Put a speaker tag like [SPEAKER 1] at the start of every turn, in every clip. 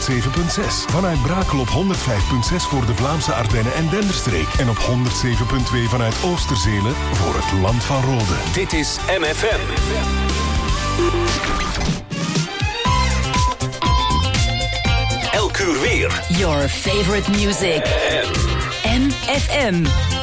[SPEAKER 1] 107.6. Vanuit Brakel op 105.6 voor de Vlaamse Ardennen en Denderstreek. En op 107.2 vanuit Oosterzele voor het Land van Rode.
[SPEAKER 2] Dit is MFM. Elk uur weer.
[SPEAKER 3] Your favorite music. MFM.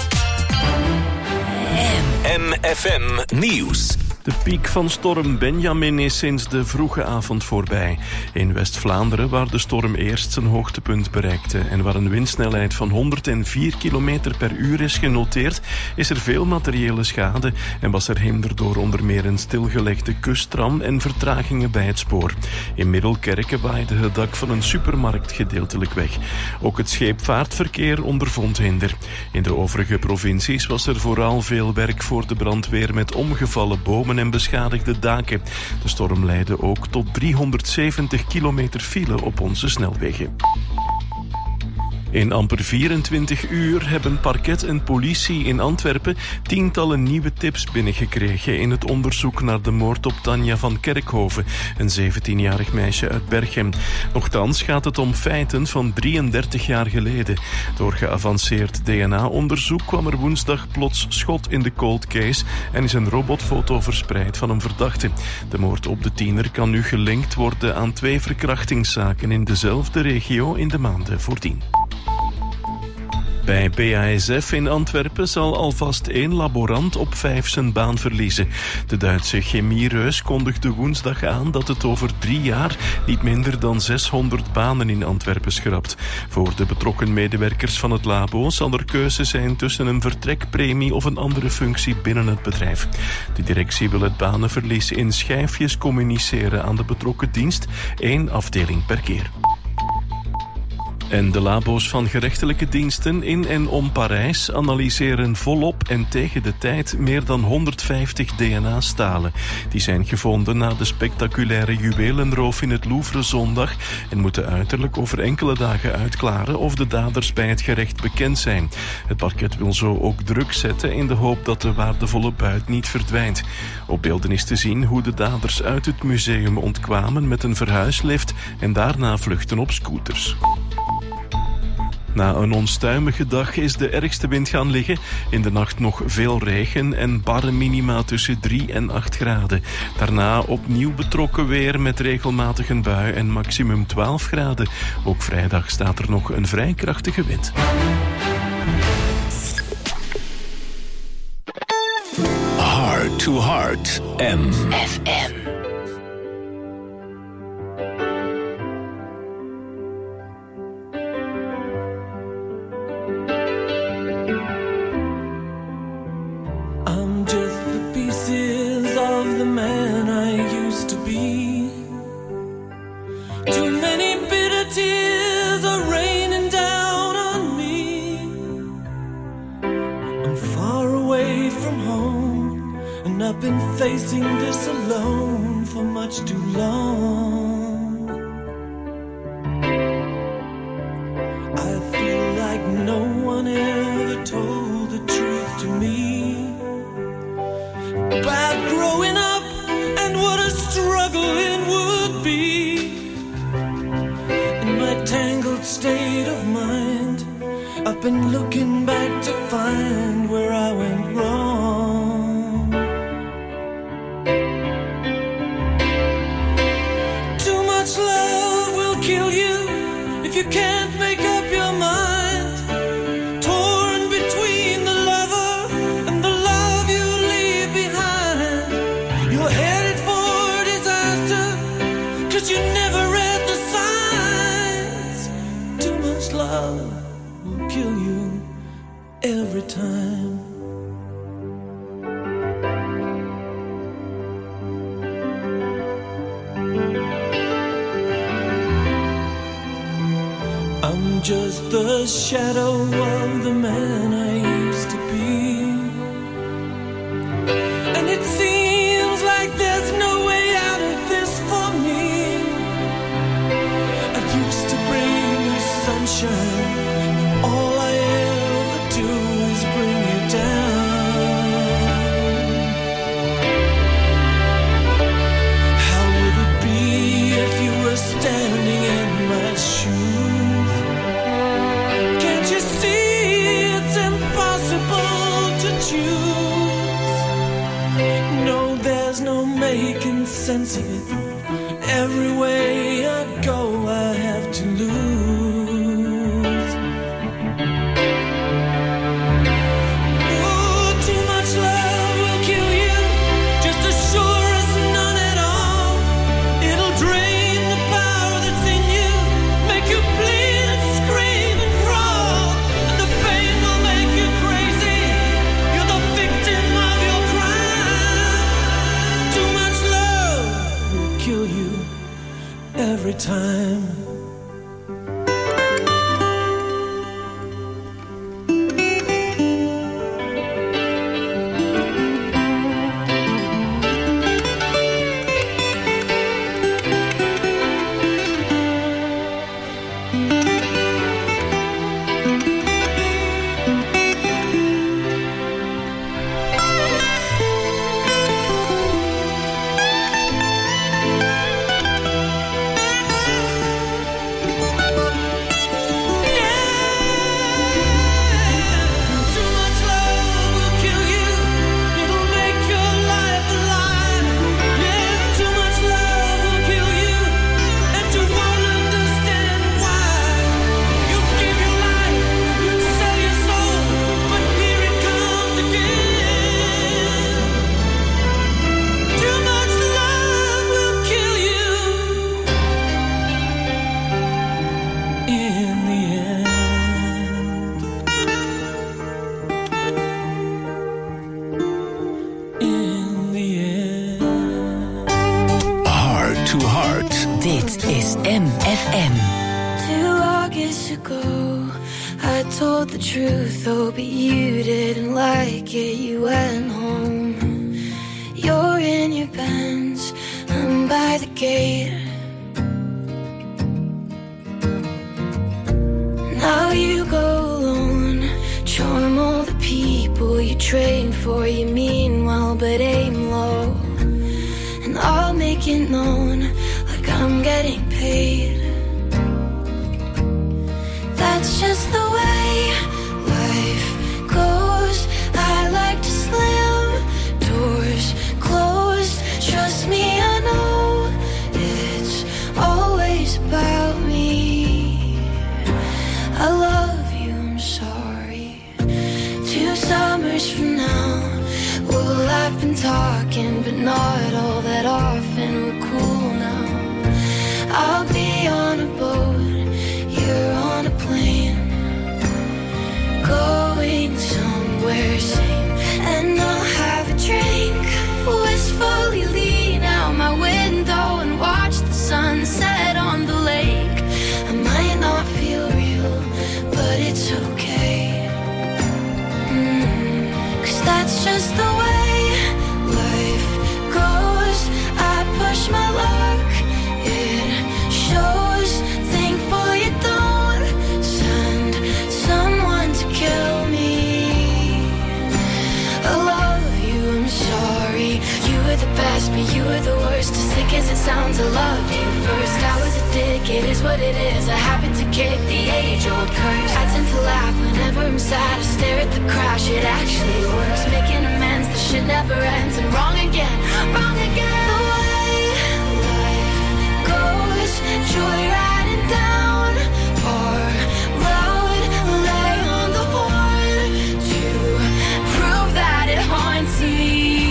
[SPEAKER 2] MFM Nieuws.
[SPEAKER 4] De piek van storm Benjamin is sinds de vroege avond voorbij. In West-Vlaanderen, waar de storm eerst zijn hoogtepunt bereikte en waar een windsnelheid van 104 km per uur is genoteerd, is er veel materiële schade en was er hinder door onder meer een stilgelegde kusttram en vertragingen bij het spoor. In Middelkerke waaide het dak van een supermarkt gedeeltelijk weg. Ook het scheepvaartverkeer ondervond hinder. In de overige provincies was er vooral veel werk voor de brandweer met omgevallen bomen en beschadigde daken. De storm leidde ook tot 370 kilometer file op onze snelwegen. In amper 24 uur hebben parket en politie in Antwerpen tientallen nieuwe tips binnengekregen in het onderzoek naar de moord op Tanja van Kerkhoven, een 17-jarig meisje uit Berchem. Nochtans gaat het om feiten van 33 jaar geleden. Door geavanceerd DNA-onderzoek kwam er woensdag plots schot in de cold case en is een robotfoto verspreid van een verdachte. De moord op de tiener kan nu gelinkt worden aan 2 verkrachtingszaken in dezelfde regio in de maanden voordien. Bij BASF in Antwerpen zal alvast 1 laborant op 5 zijn baan verliezen. De Duitse chemiereus kondigde woensdag aan dat het over 3 jaar niet minder dan 600 banen in Antwerpen schrapt. Voor de betrokken medewerkers van het labo zal er keuze zijn tussen een vertrekpremie of een andere functie binnen het bedrijf. De directie wil het banenverlies in schijfjes communiceren aan de betrokken dienst, 1 afdeling per keer. En de labo's van gerechtelijke diensten in en om Parijs analyseren volop en tegen de tijd meer dan 150 DNA-stalen. Die zijn gevonden na de spectaculaire juwelenroof in het Louvre zondag en moeten uiterlijk over enkele dagen uitklaren of de daders bij het gerecht bekend zijn. Het parket wil zo ook druk zetten in de hoop dat de waardevolle buit niet verdwijnt. Op beelden is te zien hoe de daders uit het museum ontkwamen met een verhuislift en daarna vluchten op scooters. Na een onstuimige dag is de ergste wind gaan liggen. In de nacht nog veel regen en barre minima tussen 3 en 8 graden. Daarna opnieuw betrokken weer met regelmatig een bui en maximum 12 graden. Ook vrijdag staat er nog een vrij krachtige wind.
[SPEAKER 2] Heart to Heart.
[SPEAKER 3] FM.
[SPEAKER 5] I've been facing this alone for much too long. I feel like no one ever told the truth to me about growing up and what a struggle it would be. In my tangled state of mind, I've been looking back to find where I went wrong. You can't make up your mind, torn between the lover and the love you leave behind. You're headed for disaster, 'cause you never read the signs. Too much love will kill you every time. I'm just the shadow of the man I used to be, and it seems like there's no way out of this for me. I used to bring you sunshine, all I ever do is bring you down. How would it be if you were standing in my shoes? sense of it. Every way I go, I have to lose. Oh, too much love will kill you, just as sure as none at all. It'll drain the power that's in you, make you bleed and scream and crawl, and the pain will make you crazy. You're the victim of your crime. Too much love will kill you every time.
[SPEAKER 3] Dit is MFM.
[SPEAKER 6] 2 August ago, I told the truth, oh, but you didn't like it, you went home. You're in your Benz, I'm by the gate. Now you go alone, charm all the people you train for, you mean well, but aim low. And I'll make it known, like I'm getting paid. That's just the way life goes. I like to slam doors closed. Trust me, I know it's always about me. I love you, I'm sorry. 2 summers from now, well, I've been talking, but not all that often. We're cool now. I'll be on a boat, you're on a plane, going somewhere sane. And I'll have a drink, wistfully lean out my window and watch the sunset on the lake. I might not feel real, but it's okay. 'Cause that's just the way life goes. I push my luck, it shows. Thankful you don't send someone to kill me. I love you, I'm sorry. You were the best, but you were the worst. As sick as it sounds, I loved you first. I was a dick, it is what it is. I happen to kick the age-old curse. I tend to laugh whenever I'm sad. I stare at the crash, it actually works. Making amends, the shit never ends. And wrong again, wrong again. The way life goes, joyriding down our road. Lay on the horn to prove that it haunts me.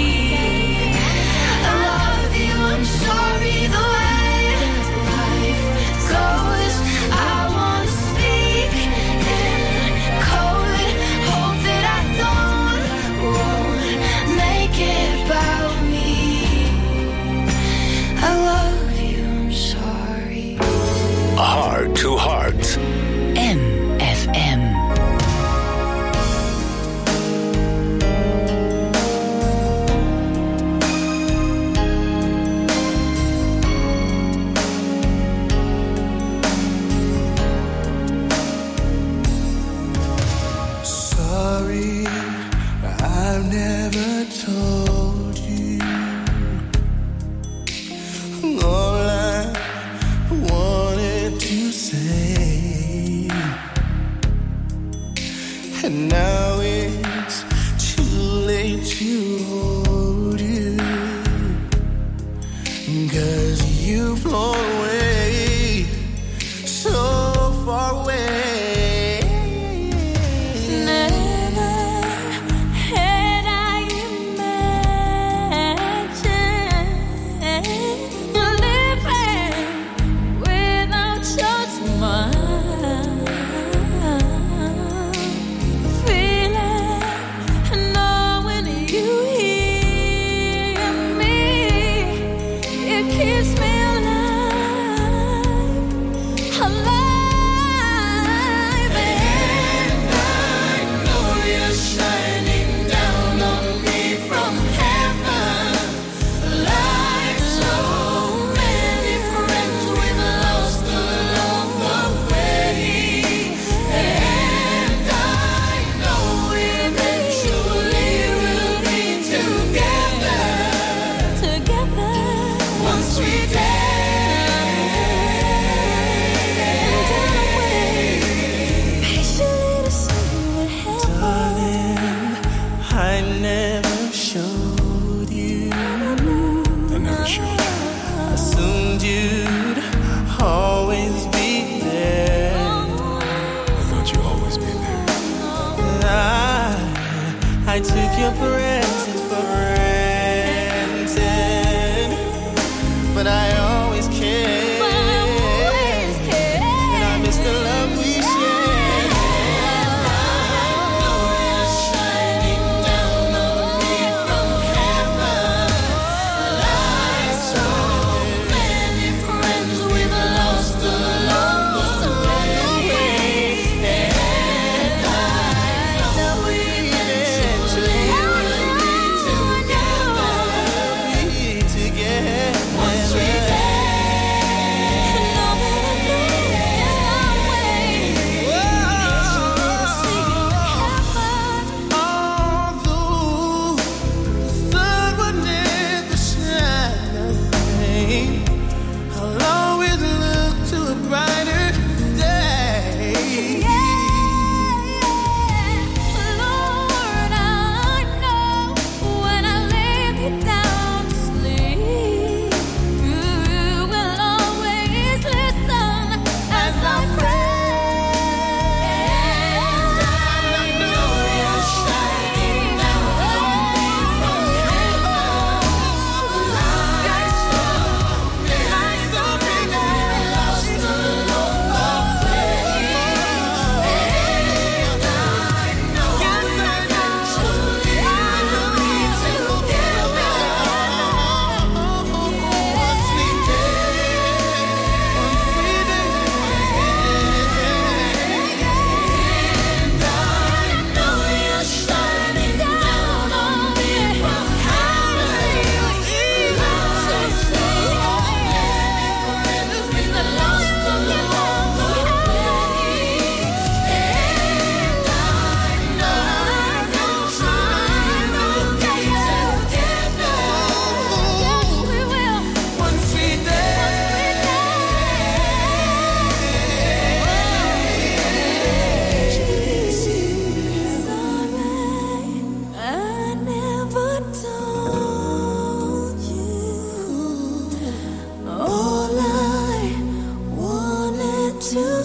[SPEAKER 6] I love you, I'm sorry. The way life goes, I wanna speak in code. Hope that I won't make it about me. I love you, I'm sorry.
[SPEAKER 2] Heart to Heart.
[SPEAKER 3] MFM.
[SPEAKER 5] Sorry, I've never told you all I wanted to say. And now it's too late to hold you.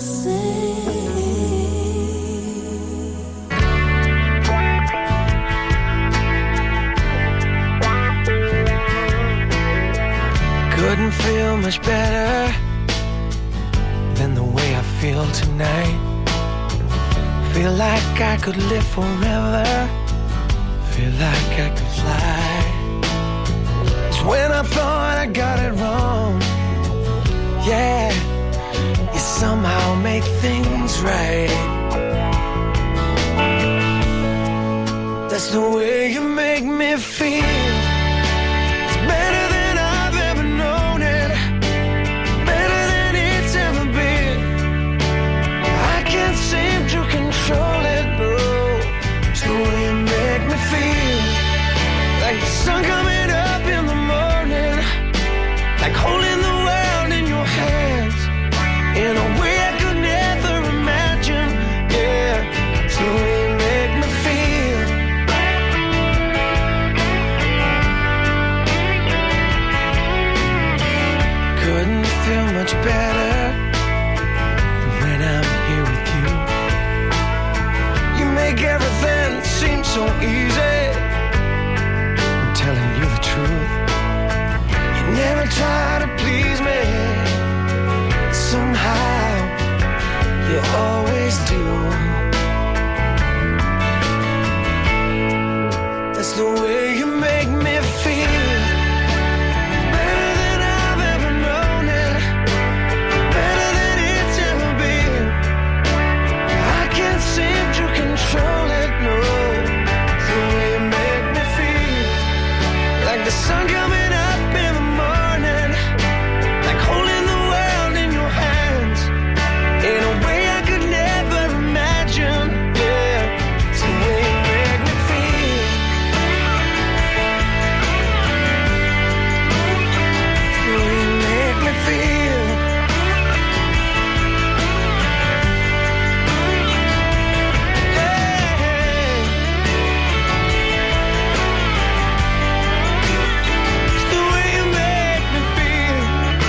[SPEAKER 5] Couldn't feel much better than the way I feel tonight. Feel like I could live forever. Feel like I could fly. It's when I thought I got it wrong. Yeah, you somehow make things right. That's the way you make me feel. It's better than I've ever known it. Better than it's ever been. I can't seem to control it, no. It's the way you make me feel. Like the sun coming up in the morning. Like holding the world in your hands. In a way I could never imagine. Yeah, it's the way you make me feel. Couldn't feel much better when I'm here with you. You make everything seem so easy. I'm telling you the truth. You never try to please me. Somehow you always do. That's the way you make me feel. Better than I've ever known it. Better than it's ever been. I can't seem to control it, no. It's the way you make me feel. Like the sun coming up in the morning. Like holding the world in your hands. In a way I could never imagine. Yeah, it's the way you make me feel. It's the way you make me feel. It's the way you make me feel.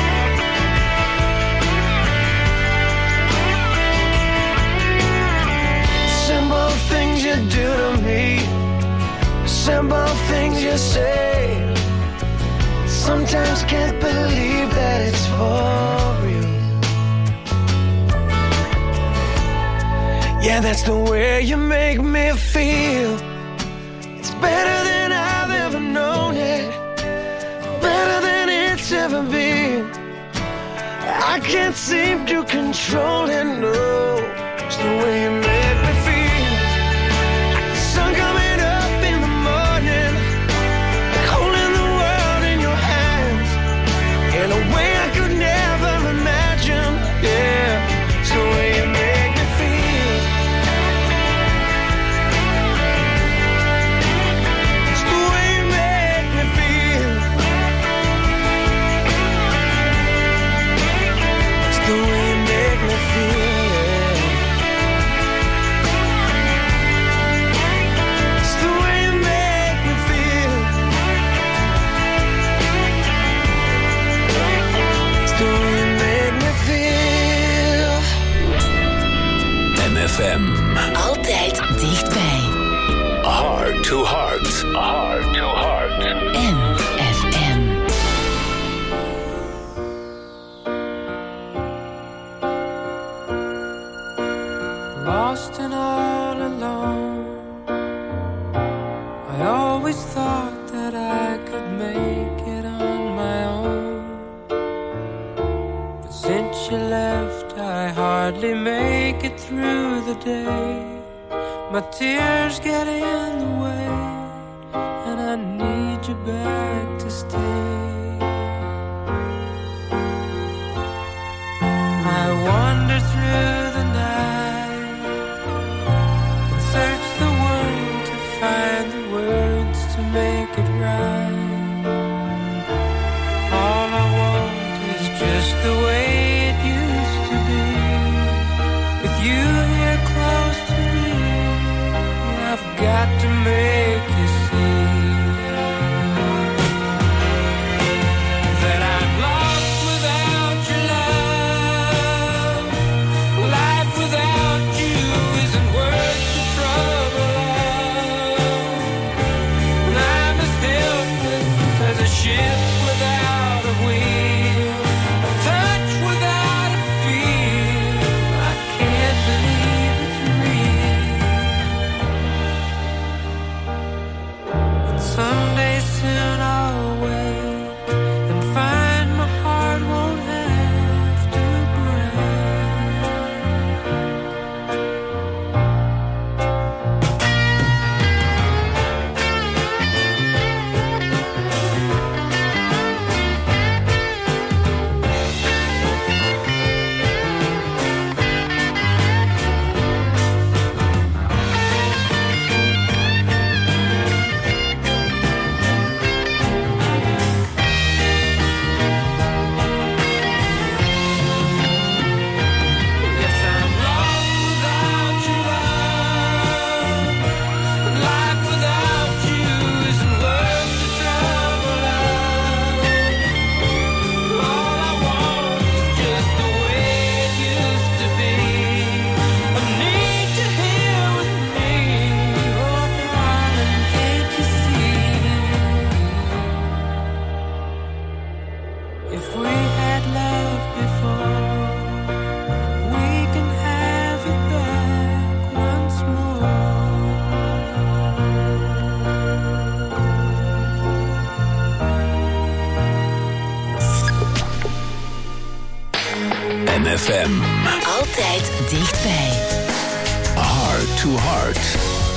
[SPEAKER 5] Simple things you do to me. Simple things you say. Sometimes can't believe that it's for real. Yeah, that's the way you make me feel. It's better than I've ever known it. Better than it's ever been. I can't seem to control it, no. It's the way you make me feel. Like the sun coming up in the morning. Like holding the world in your hands. In a way I could never imagine. Yeah, it's the way you make me feel. It's the way you make me feel. It's the way you make me feel. It's the way you make me feel. It's the way you make me feel.
[SPEAKER 2] MFM.
[SPEAKER 3] Altijd dichtbij.
[SPEAKER 2] Heart to heart. Heart to heart.
[SPEAKER 3] MFM.
[SPEAKER 5] Lost and all alone. I always thought that I could make it on my own. But since you left, I hardly make it through the day. My tears get in the way, and I need you back to stay. I wander through the night and search the world to find the words to make it right. All I want is just the way it used to be. With you here close to me, I've got to make you see that I'm lost without your love.
[SPEAKER 3] Altijd dichtbij.
[SPEAKER 2] Heart to Heart.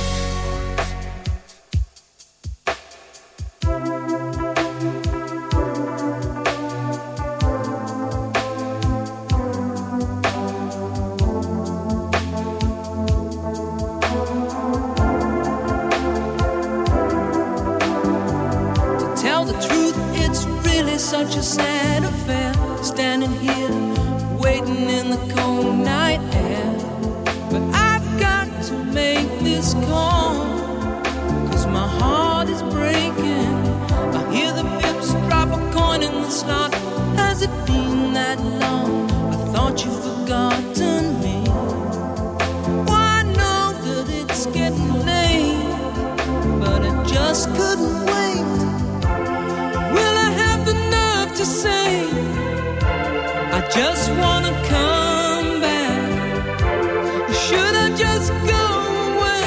[SPEAKER 5] Such a sad affair, standing here, waiting in the cold night air. But I've got to make this call, 'cause my heart is breaking. I hear the pips drop a coin in the slot. Has it been that long? I thought you'd forgotten me. Well, I know that it's getting late, but I just couldn't wait. Will I have the nerve to say I just wanna come back? Or should I just go away?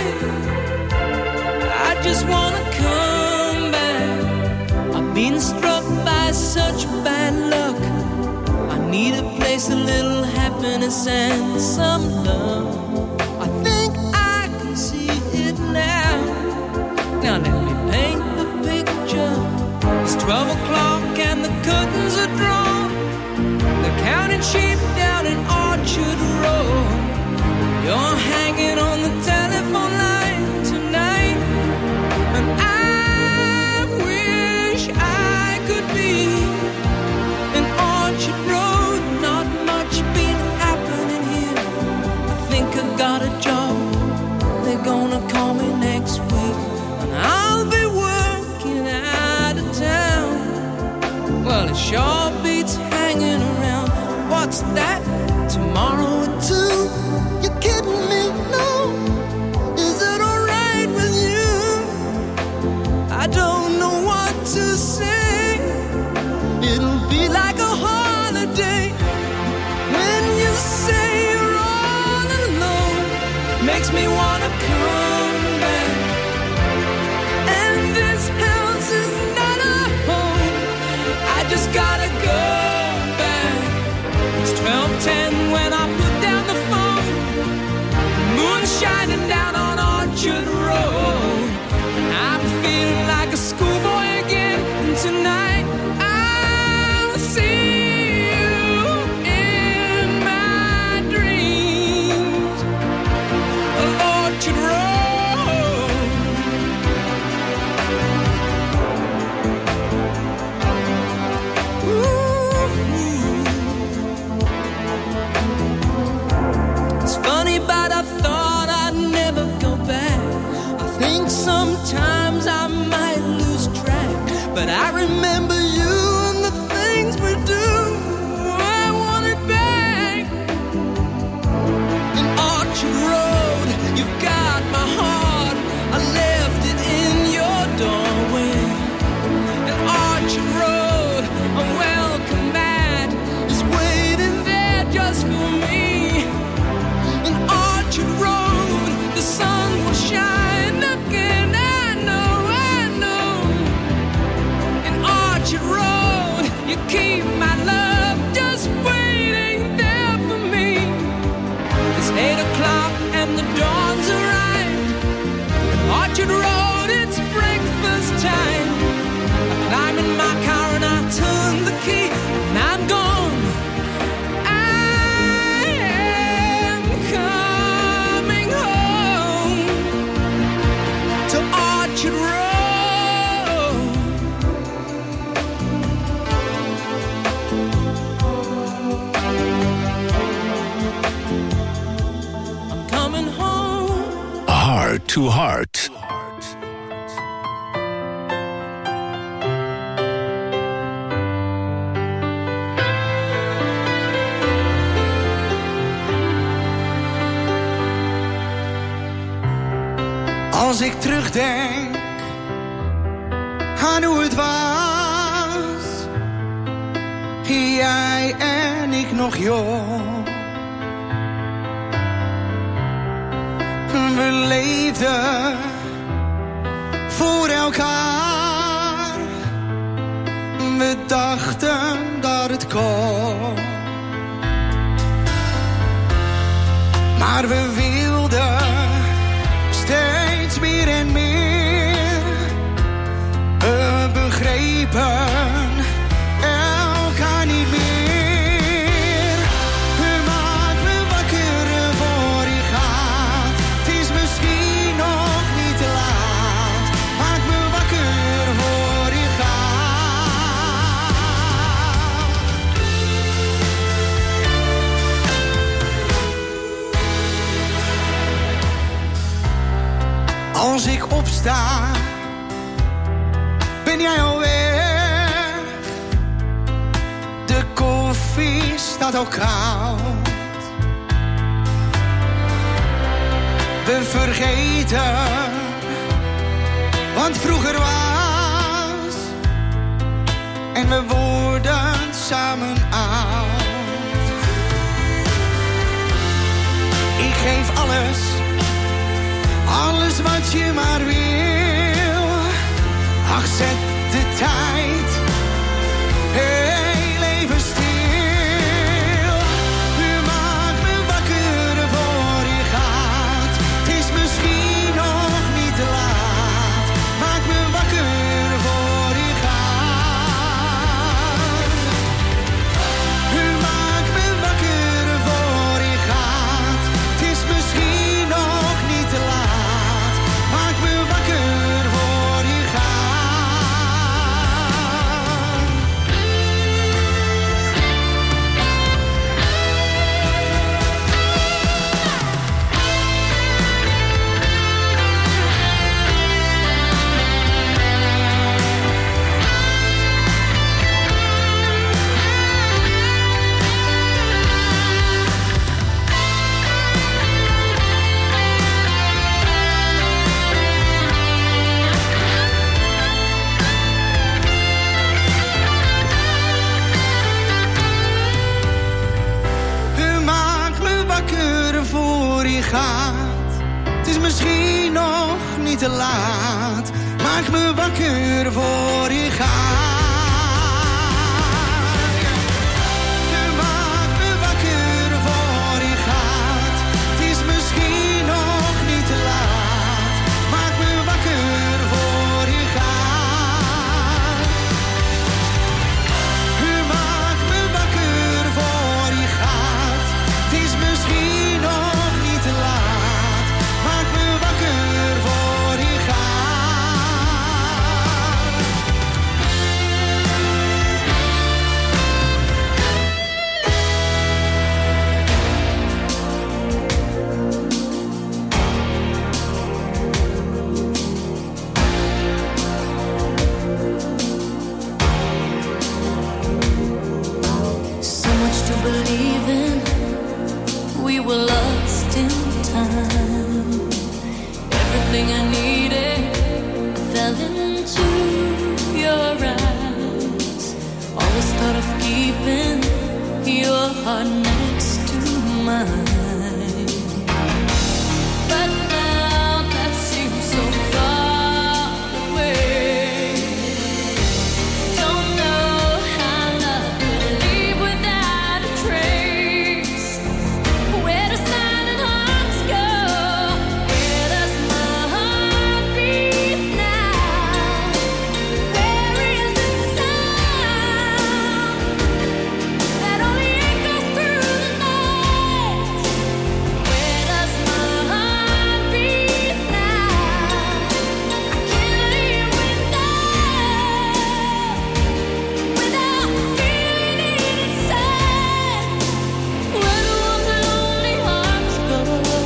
[SPEAKER 5] I just wanna come back. I've been struck by such bad luck. I need a place, a little happiness and some love. I think I can see it now. Now let me paint the picture. It's 12 o'clock and the curtains are drawn. They're counting sheep down in Orchard Road. You're hanging on the telephone line tonight, and I wish I could be in Orchard Road. Not much been happening here. I think I got a job. They're gonna call me next week, and I'll be working out of town. Well, it sure beats hanging around. What's that? Tomorrow at 2? You kidding me? No. Is it alright with you? I don't know what to say. It'll be like a holiday when you say you're all alone. Makes me wanna come back. And this house is not a home. I just gotta go back. It's 12:10 when I put down the phone. The moon's shining down on Orchard Road, and I'm feeling like a schoolboy again. And tonight I'll see you in my dreams of Orchard Road. It's funny, but I thought I'd never go back. I think sometimes I might lose track, but I remember you and the things we do. I want it back. In Orchard Road, you've got my heart. I left it in your doorway. In Orchard Road, a welcome mat is waiting there just for me. In Orchard Road, the sun will shine again. I know. In Orchard Road, you keep my love just waiting there for me. It's 8 o'clock and the dawn's arrived. In Orchard Road, it's breakfast time. I climb in my car and I turn the key, and I'm gone. I am coming home to Orchard Road. I'm coming home.
[SPEAKER 2] Heart to Heart.
[SPEAKER 7] Als ik terugdenk aan hoe het was, jij en ik nog jong. We leefden voor elkaar, we dachten dat het kon. Maar we wilden steeds meer en meer. We begrepen elkaar niet meer. We maakt me wakker voor je gaat. Het is misschien nog niet te laat. Maak me wakker voor je gaat. Als ik opsta, ben jij al weg. De koffie staat al koud. We vergeten wat vroeger was. En we worden samen oud. Ik geef alles, alles wat je maar wil. Ach, zet de tijd heel even stil. U maakt me wakker voor je gaat. Het is misschien nog niet te laat. Maak me wakker voor je gaat. U maakt me wakker voor je gaat. Het is misschien nog niet te laat. Maak me wakker voor je gaat. U maakt me wakker voor je gaat. Het is misschien nog niet te laat. Maak me wakker voor je gaat. U maakt me wakker voor je gaat. Het is misschien nog niet te laat. Maak me wakker voor je gaat. U maakt me wakker voor je gaat. Het is misschien nog niet te laat. Maak me wakker voor je gaat.
[SPEAKER 8] So much to believe in. We were lost in time. Everything I needed fell into your eyes. Always thought of keeping your heart next to mine. But now that seems so far away. Don't know how love could leave without a trace. Where do silent hearts go? Where does my heart beat now? Where is the sound that only echoes through the night? Where does my heart beat now? I can't live without feeling it inside. Where do all the lonely hearts go?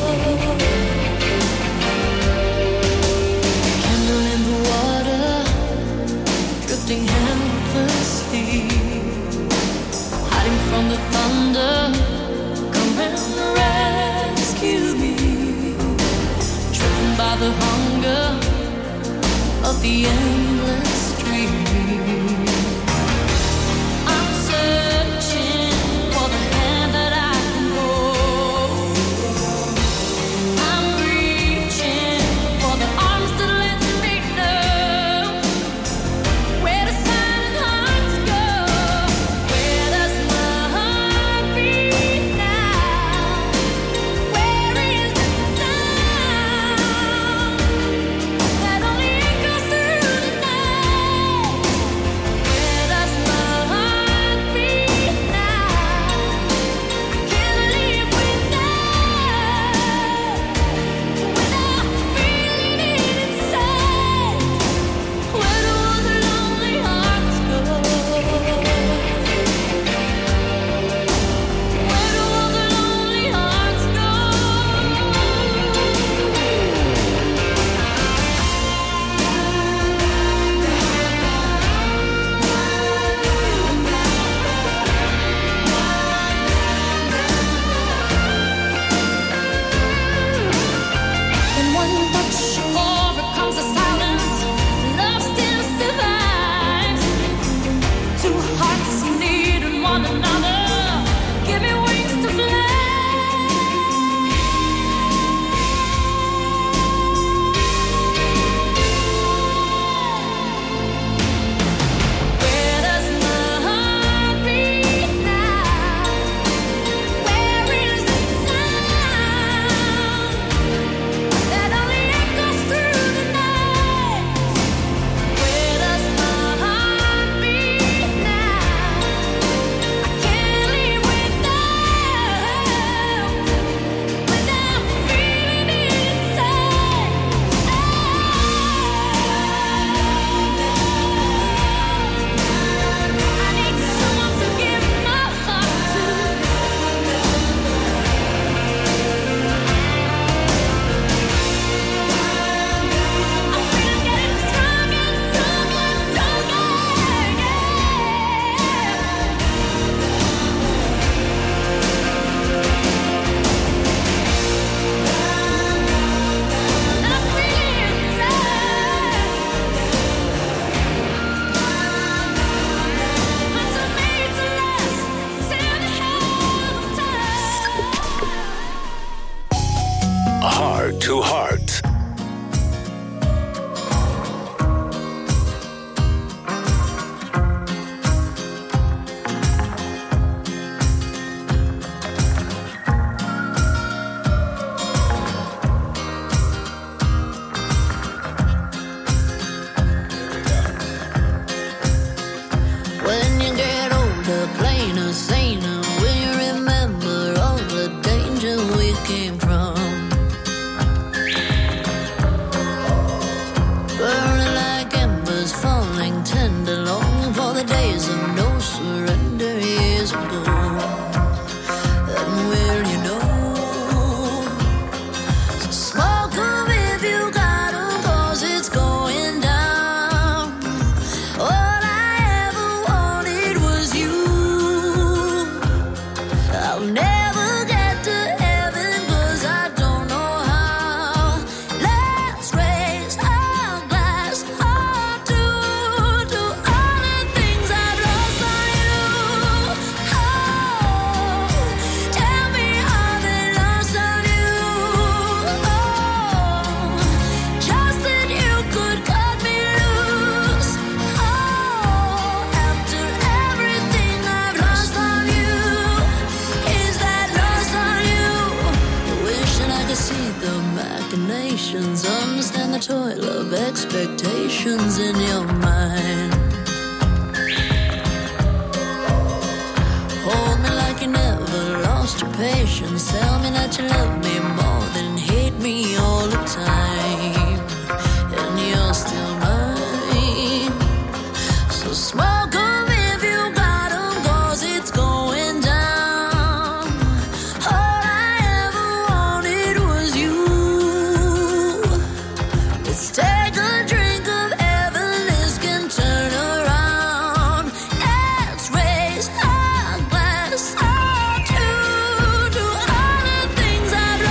[SPEAKER 8] Candle in the water, drifting helplessly, hiding from the thunder. Come and rescue me, driven by the hunger of the endless stream. I'm searching for the hand that I can hold. I'm reaching for the arms that let me know. Where do silent hearts go? Where does my heart beat now? Where
[SPEAKER 2] Heart to Heart.
[SPEAKER 8] Understand the toil of expectations in your mind. Hold me like you never lost your patience. Tell me that you love me more than hate me all the time. And you're still mine. So smoke 'em if you got 'em, 'cause it's going down. All I ever wanted was you. Let's take a drink of heaven, this can turn around. Let's raise our glass, all to all the things I've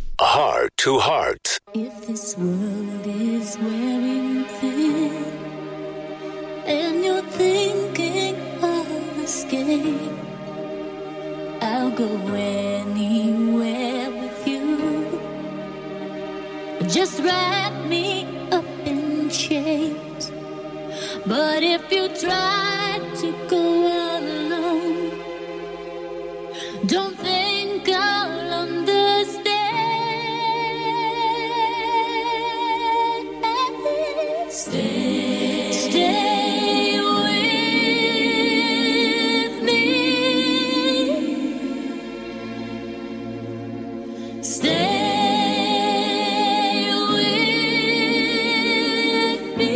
[SPEAKER 2] Heart to Heart.
[SPEAKER 8] If this world is wearing thin and you're thinking of escape, I'll go anywhere with you. Just wrap me up in chains. But if you try to go alone, don't think I'll understand. Stay with me. Stay with me.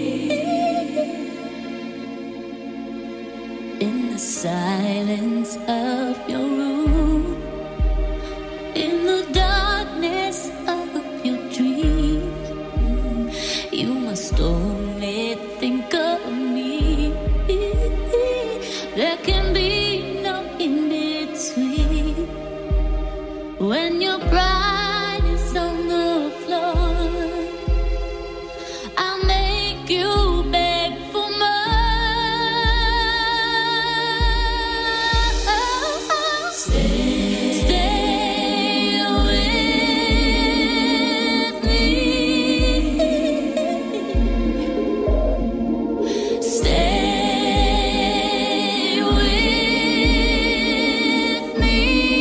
[SPEAKER 8] In the silence of your room, in the darkness of your dreams, you must only think of me. There can be no in between. When your pride is on the floor, I'll make you beg for more. Stay with me. Stay with me.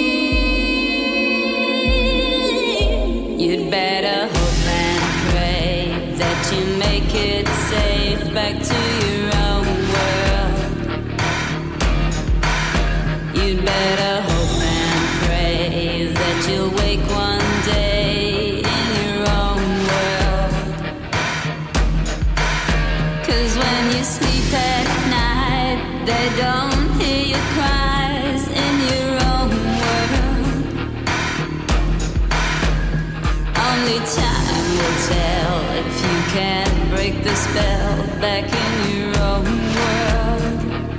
[SPEAKER 8] You'd better hope and pray that you make it safe back to your own world. You'd better hope and pray that you'll wake one day in your own world. 'Cause when you sleep at night, they don't hear your cries in your own world. Only time will tell if you can break the spell back in your own world.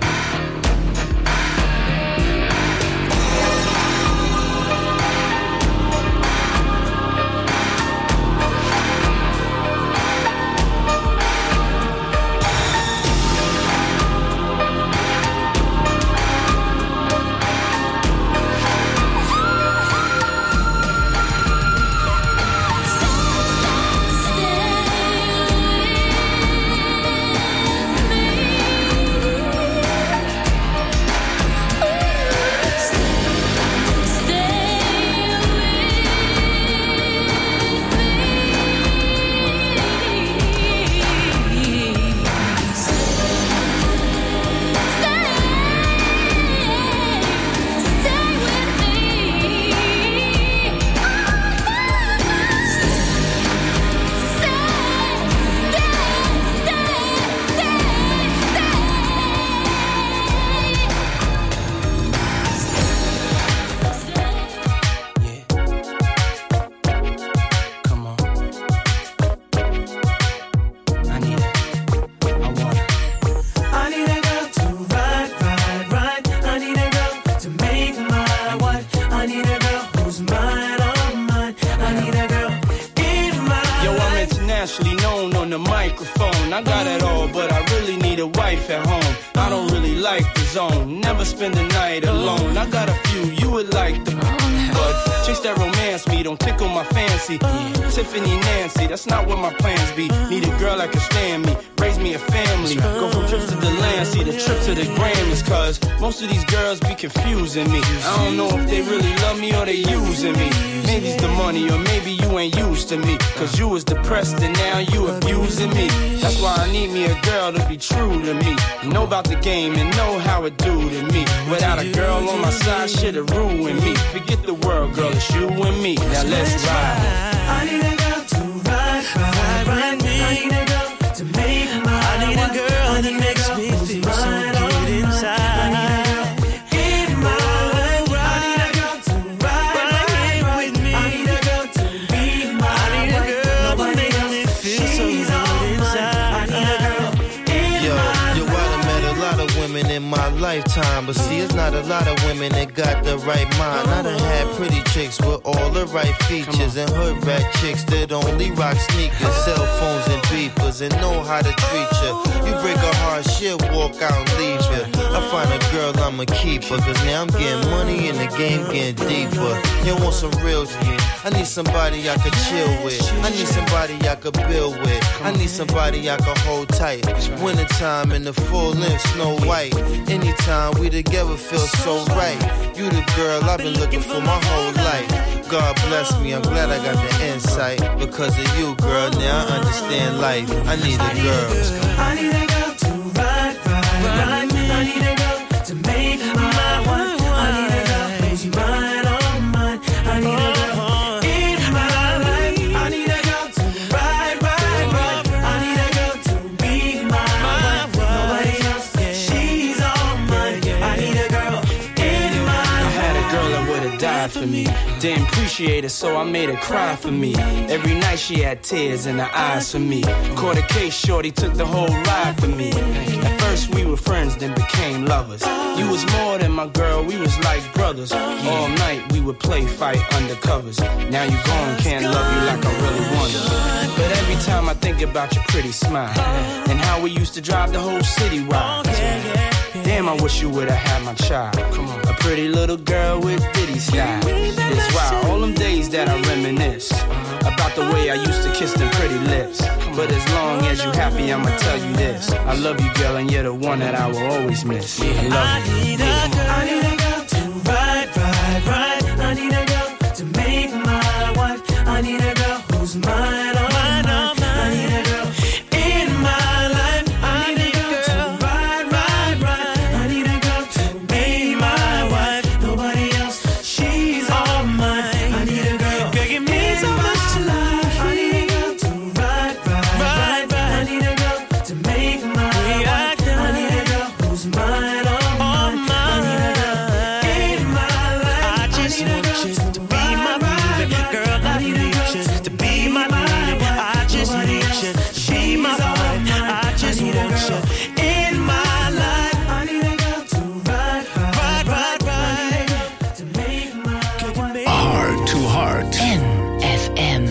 [SPEAKER 9] internationally known on the microphone. I got it all, but I really need a wife at home. I don't really like the zone, never spend the night alone. I got a few you would like the but chase that romance me, don't tickle my fancy. Tiffany Nancy, that's not what my plans be. Need a girl that can stand me, raise me a family. Go from trips to the land, see the trip to the Grammys. Cause most of these girls be confusing me. I don't know if they really love me or they using me. Maybe it's the money or maybe you ain't used to me. Cause you was depressed and now you abusing me. That's why I need me a girl to be true to me. Know about the game and know how it do to me. Without a girl on my side, shit'll ruin me. Forget the world, girl, it's you and me. Now let's ride.
[SPEAKER 5] I need a girl to ride me. I need a girl to make my I need a girl that makes me feel so good inside. I need a girl in my life. I need a girl to ride with me. I need a girl to be my I need a girl that makes me feel so good inside. I need a girl in my life.
[SPEAKER 10] Yo, I done met a lot of women in my lifetime. But see, it's not a lot of women that got the right mind. I done had pretty chicks with all the right features, and hood rat chicks that only rock sneakers, cell phones and beepers, and know how to treat you. You break a heart, she'll walk out and leave you. I find a girl, I'ma keep her, cause now I'm getting money and the game getting deeper. You want some real shit? I need somebody I could chill with. I need somebody I could build with. I need somebody I could hold tight. Wintertime in the full length, Snow White. Anytime we together feel so right. You the girl I've been looking for my whole life. God bless me, I'm glad I got the insight. Because of you, girl, now I understand life. I need a girl.
[SPEAKER 5] I need a girl to ride, ride, ride. I need a girl to make my wife. I need a girl who's mine, all mine. I need a girl in my life. I need a girl to ride, ride, ride. I need a girl to be my wife. Nobody else, she's all mine. I need a girl in my life.
[SPEAKER 9] I had a girl that would've died for me. Didn't appreciate it, so I made her cry for me. Every night she had tears in her eyes for me. Caught a case, shorty took the whole ride for me. At first we were friends, then became lovers. You was more than my girl, we was like brothers. All night we would play fight under covers. Now you gone, can't love you like I really wanted. But every time I think about your pretty smile and how we used to drive the whole city wild. Damn, I wish you would've had my child. A pretty little girl with ditty style. It's wild, all them days that I reminisce about the way I used to kiss them pretty lips. But as long as you happy, I'ma tell you this. I love you, girl, and you're the one that I will always miss. I love you.
[SPEAKER 5] I need a girl to ride, ride, ride. I need a girl to make my wife. I need a girl who's mine, all mine. I need a girl in my life. I need a girl to ride, ride, ride. I need a girl to be my wife. Nobody else, she's all mine. I need a girl, give me so much to life. I need a girl to ride, ride, ride, ride. I need a girl to make my wife. I need a girl who's mine, all mine. I need a girl in my life. I just want you to be my baby girl. I need a girl to be my baby. I just want you to be my wife. I just want you in my life. I need a girl to ride, ride, ride, ride. To make my wife.
[SPEAKER 2] Heart to Heart.
[SPEAKER 3] NFM.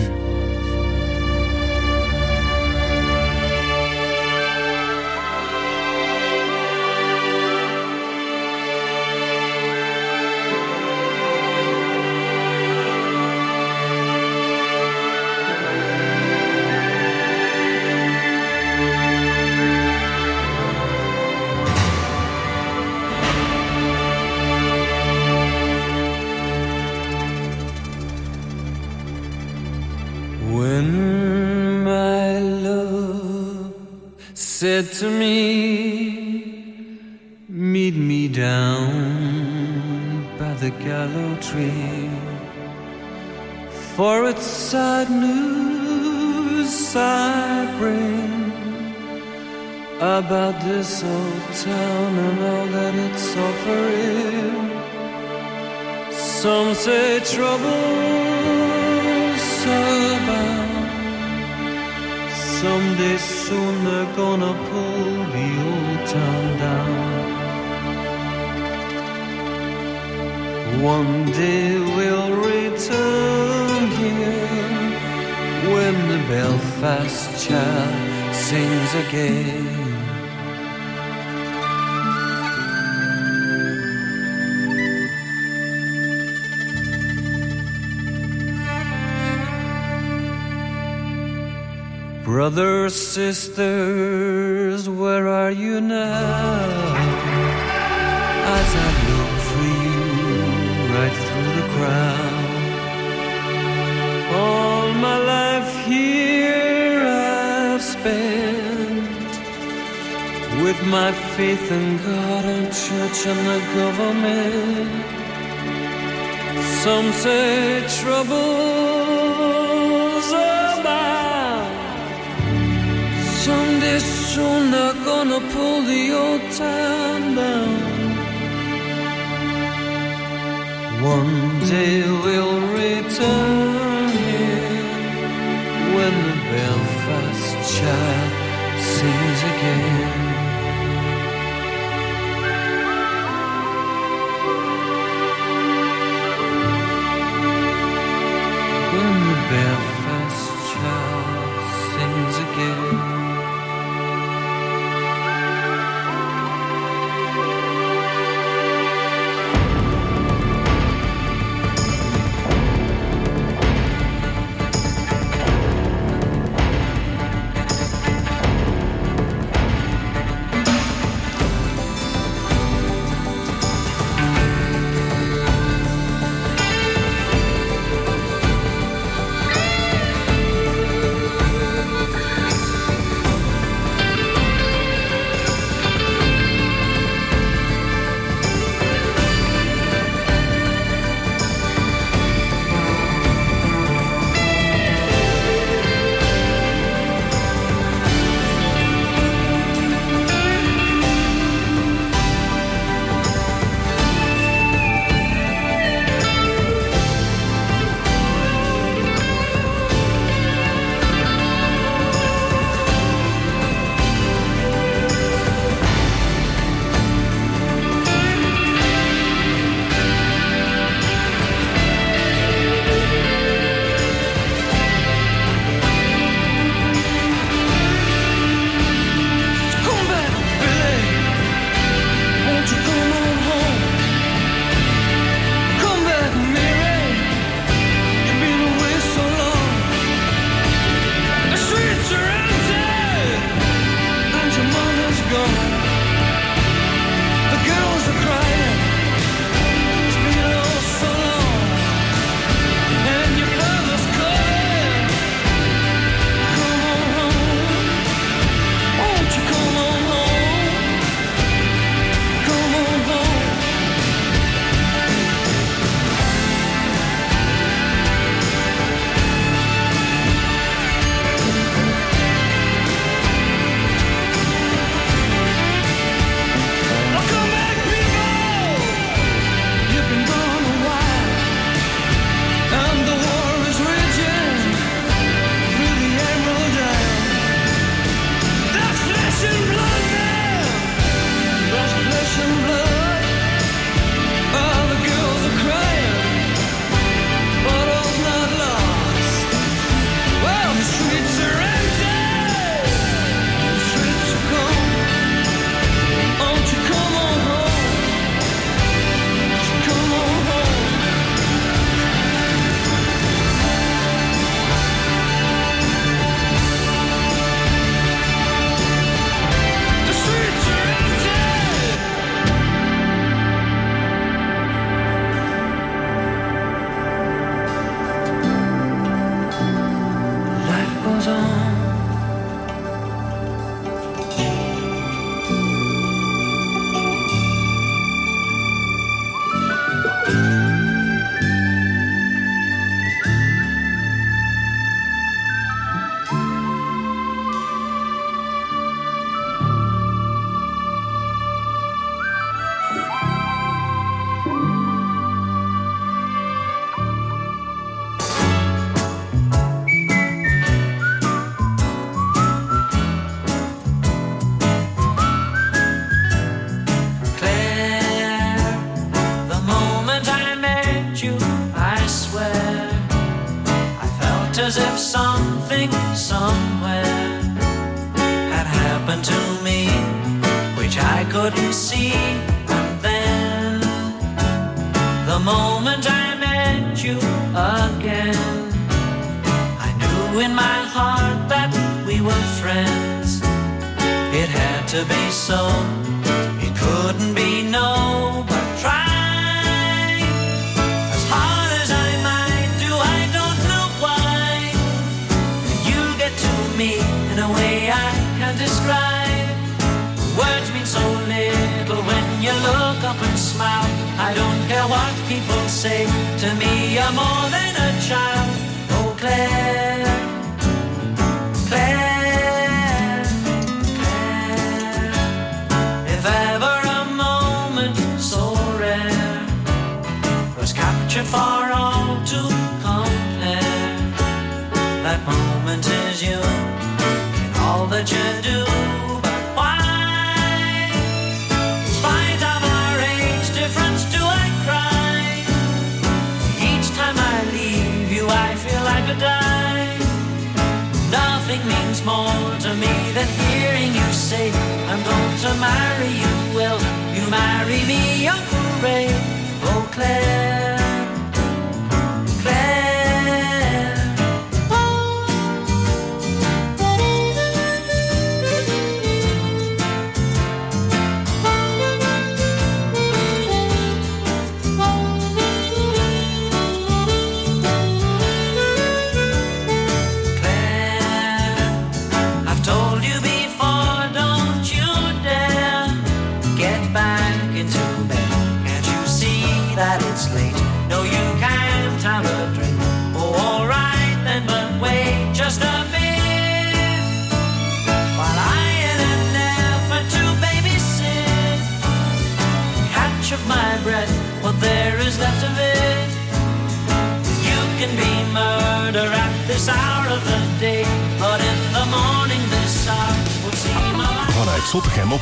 [SPEAKER 5] When my love said to me, meet me down by the gallows tree, for it's sad news I bring about this old town and all that it's offering. Some say trouble's abound. Someday soon they're gonna pull the old town down. One day we'll return here when the Belfast child sings again. Brothers, sisters, where are you now? As I look for you right through the crowd. All my life here I've spent with my faith in God and church and the government. Some say trouble's abound. Someday soon they're gonna pull the old town down. One day we'll return here when the Belfast child sings again.
[SPEAKER 11] couldn't see. And then, the moment I met you again, I knew in my heart that we were friends. It had to be so, it couldn't be no, but try as hard as I might do, I don't know why. You get to me in a way I can't describe. Words mean so little when you look up and smile. I don't care what people say, to me you're more than a child. Oh Claire, Claire, Claire, if ever a moment so rare was captured for all to compare, that moment is you in all that you do. But why, in spite of our age difference, do I cry? Each time I leave you I feel I could die. Nothing means more to me than hearing you say, I'm going to marry you. Will you marry me, Uncle Ray? Oh Claire, Claire. Just a bit, while I in an effort to babysit, catch of my breath, what there is left of it. You can be murder at this hour of the day, but in the morning this hour will seem alive.
[SPEAKER 1] Vanuit Zottegem op